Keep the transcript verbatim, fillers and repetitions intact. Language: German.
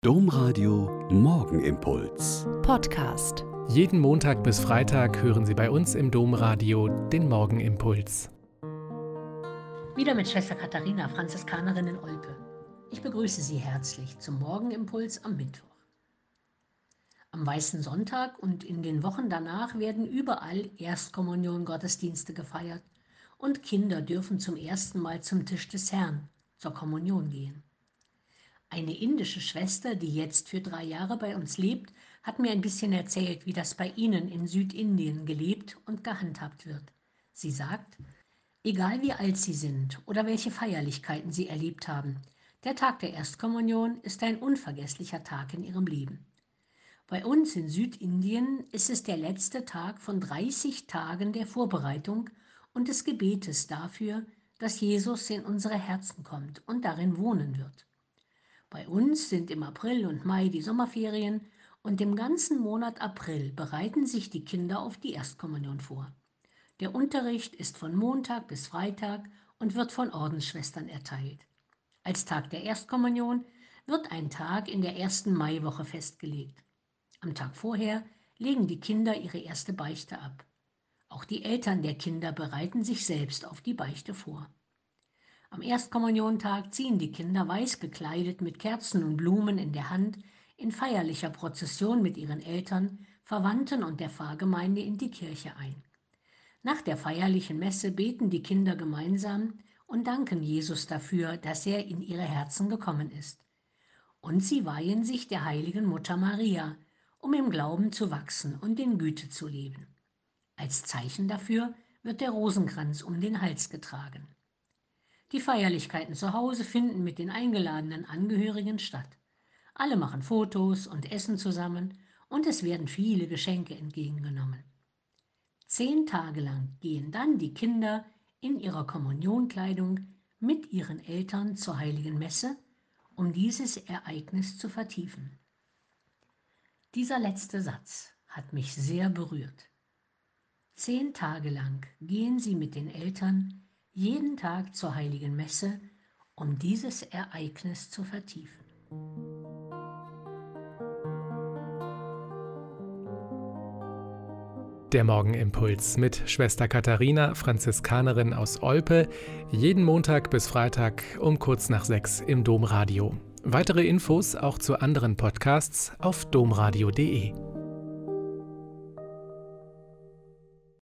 Domradio Morgenimpuls. Podcast. Jeden Montag bis Freitag hören Sie bei uns im Domradio den Morgenimpuls. Wieder mit Schwester Katharina, Franziskanerin in Olpe. Ich begrüße Sie herzlich zum Morgenimpuls am Mittwoch. Am Weißen Sonntag und in den Wochen danach werden überall Erstkommunion-Gottesdienste gefeiert und Kinder dürfen zum ersten Mal zum Tisch des Herrn zur Kommunion gehen. Eine indische Schwester, die jetzt für drei Jahre bei uns lebt, hat mir ein bisschen erzählt, wie das bei ihnen in Südindien gelebt und gehandhabt wird. Sie sagt, egal wie alt sie sind oder welche Feierlichkeiten sie erlebt haben, der Tag der Erstkommunion ist ein unvergesslicher Tag in ihrem Leben. Bei uns in Südindien ist es der letzte Tag von dreißig Tagen der Vorbereitung und des Gebetes dafür, dass Jesus in unsere Herzen kommt und darin wohnen wird. Bei uns sind im April und Mai die Sommerferien und im ganzen Monat April bereiten sich die Kinder auf die Erstkommunion vor. Der Unterricht ist von Montag bis Freitag und wird von Ordensschwestern erteilt. Als Tag der Erstkommunion wird ein Tag in der ersten Maiwoche festgelegt. Am Tag vorher legen die Kinder ihre erste Beichte ab. Auch die Eltern der Kinder bereiten sich selbst auf die Beichte vor. Am Erstkommuniontag ziehen die Kinder weiß gekleidet mit Kerzen und Blumen in der Hand in feierlicher Prozession mit ihren Eltern, Verwandten und der Pfarrgemeinde in die Kirche ein. Nach der feierlichen Messe beten die Kinder gemeinsam und danken Jesus dafür, dass er in ihre Herzen gekommen ist. Und sie weihen sich der heiligen Mutter Maria, um im Glauben zu wachsen und in Güte zu leben. Als Zeichen dafür wird der Rosenkranz um den Hals getragen. Die Feierlichkeiten zu Hause finden mit den eingeladenen Angehörigen statt. Alle machen Fotos und essen zusammen und es werden viele Geschenke entgegengenommen. Zehn Tage lang gehen dann die Kinder in ihrer Kommunionkleidung mit ihren Eltern zur Heiligen Messe, um dieses Ereignis zu vertiefen. Dieser letzte Satz hat mich sehr berührt. Zehn Tage lang gehen sie mit den Eltern jeden Tag zur Heiligen Messe, um dieses Ereignis zu vertiefen. Der Morgenimpuls mit Schwester Katharina, Franziskanerin aus Olpe, jeden Montag bis Freitag um kurz nach sechs im Domradio. Weitere Infos auch zu anderen Podcasts auf domradio punkt de.